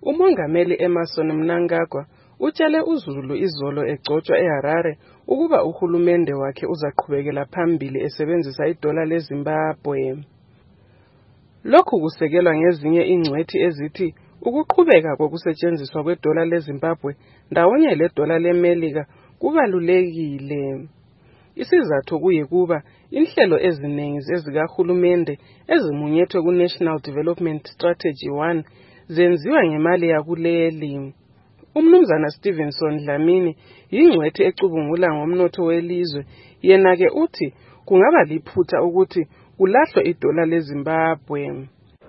Umongameli Emmerson Mnangagwa utshele uZulu izolo egcotshwa eHarare ukuba uhulumende wakhe uzaqhubekela phambili esebenzisa idola leZimbabwe. Lokhu kusekelwa ngezinye ingcwethi ezithi ukuqhubeka kokusetshenziswa kwedola leZimbabwe ndawonye ledola leMelika kubalulekile. Isizathu kuyikuba inhlelo eziningi ezikahulumende ezimunyethwe ku-National Development Strategy 1 zenziwa ngemali yakuleli. Umnumzana Stevenson Dlamini yingcwethi ecubungula ngomnotho welizwe, yena-ke uthi kungaba liphutha ukuthi kulahlwe idola leZimbabwe.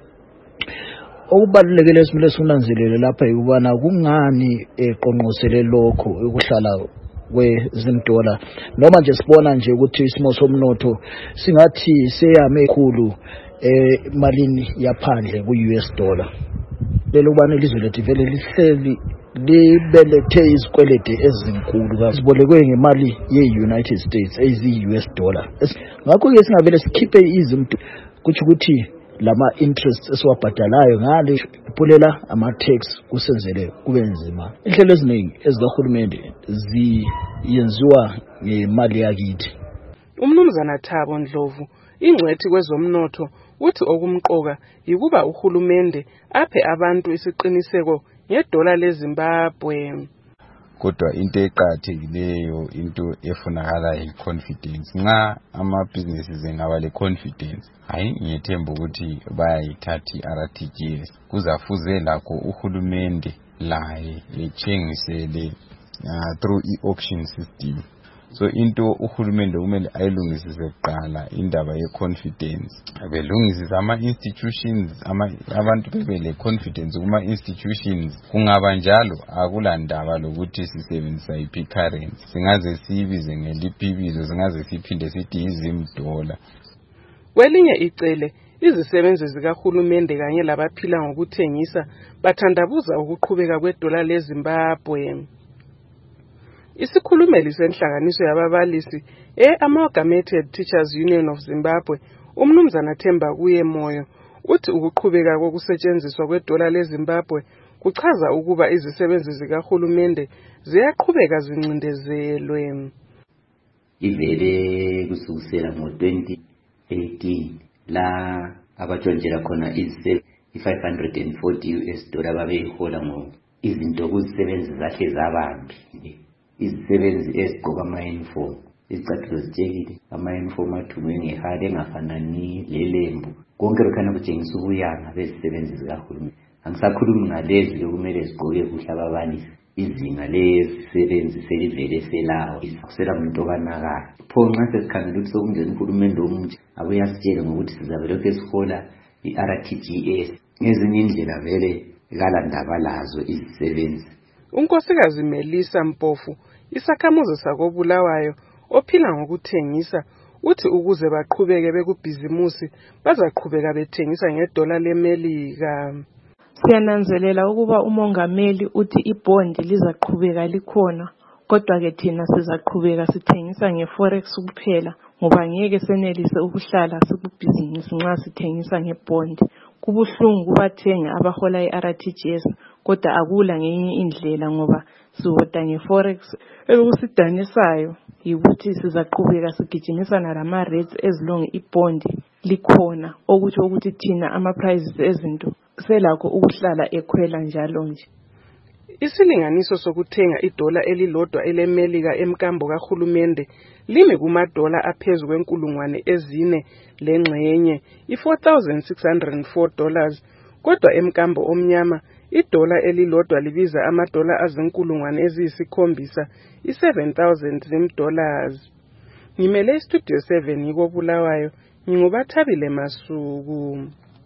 Okubalulekile esimele sikunanzelele lapha yikubana kungani eqonqosele lokho ukuhlala kwezindola noma nje sibona nje ukuthi isimo somnotho singathi seyame kakhulu emalini yaphandle ku-US dollar. Lelo kubana ilizwe lethu vele lihleli libelethe izikwelede ezinkulu kazibolekwe ngemali ye-United States ezi-US dollar. Ngakho-ke singavele sikhiphe izinto kuthi ukuthi lama interest esiwabhadalayo ngale iphulela ama-tax kusenzele kube nzima. Inhlelo eziningi ezikahulumende ziyenziwa ngemali yakithi. Umnumzana Thabo Ndlovu ingcwethi kwezomnotho uthi okumqoka yikuba uhulumende aphe abantu isiqiniseko ngedola leZimbabwe. Kodwa into eqhakathekileyo into efunakala i-confidence. Nxa amabhizinisi engaba le-confidence, hayi ngiyethemba ukuthi bayayithatha i-RTGS. Kuzafuze lakho uhulumende laye etshengisele through i-auction system. So into uhulumende kumele ayilungisise kuqala indaba ye-confidence. Belungisise ama-institutions, abantu bebele confidence kuma-institutions. Kungaba njalo akulandaba lokuthi sisebenzisa iphi currency. Singaze sibize ngeliphi ibizo, singaze siphinde sithi izimdola. Kwelinye icele, izisebenzi zikahulumende kanye labaphila ngokuthengisa bathandabuza ukuqhubeka kwedola leZimbabwe. Isikhulumeli senhlanganiso yababalisi Amalgamated Teachers Union of Zimbabwe, umnumzana Themba Kuye Moyo, uthi ukuqhubeka kokusetshenziswa kwedola leZimbabwe kuchaza ukuba izisebenzi zikahulumende ziyaqhubeka zincindezelwe. Ivele kusukela ngo-2018 la abatshontshela khona i-$540 US babeyihola izinto kuzisebenzi zahle zabambi. Izisebenzi ezigqoka ama-uniform, izicathulo zitshekile, ama-uniform athungwe ngehali engafanani lelembu. Konke lokhana kutshengisa ubuyanga bezisebenzi zikahulumende. Angisakhulumi ngalezi lokumele zigqoke kuhle ababalisi. Izinga lezisebenzi selivele selawo, kusela muntu obanakayo. Pho nxa sesikhangela ukuthi sokungena uhulumende omutsha abuye asitshele ngokuthi sizabe lokhu esihola i-RTGS. Ngezinye indlela vele kalandaba lazo izisebenzi. Unkosikazi Melissa Mpofu, isakhamuzi sakoBulawayo ophila ngokuthengisa, uthi ukuze baqhubeke bekubhizimusi bazaqhubeka bethengisa ngedola leMelika. Siyananzelela ukuba umongameli uthi ibhondi lizaqhubeka likhona, kodwa ke thina sizaqhubeka sithengisa ngeforex kuphela ngoba ngeke senelise ukuhlala sikubhizinisi nxa sithengisa ngebhondi. Kubuhlungu kubathenga abahola i-RTGS, kodwa akula ngenye indlela ngoba sihoda ngeforex. Okusidanisayo yikuthi sizaqhubeka sigijimisana lama-rates ezilonge ibhondi likhona, okuthi ukuthi thina ama-prices ezinto selakho ukuhlala ekhwela njalo nje. Isilinganiso sokuthenga idola elilodwa eleMelika emkambo kahulumende limi kumadola aphezu kwe4,000 lengxenye, $4,604, kodwa emkambo omnyama idola elilodwa libiza amadola $7,000, $7,000. Ngimele iStudio 7 yikoBulawayo, ngingubathabile Masuku.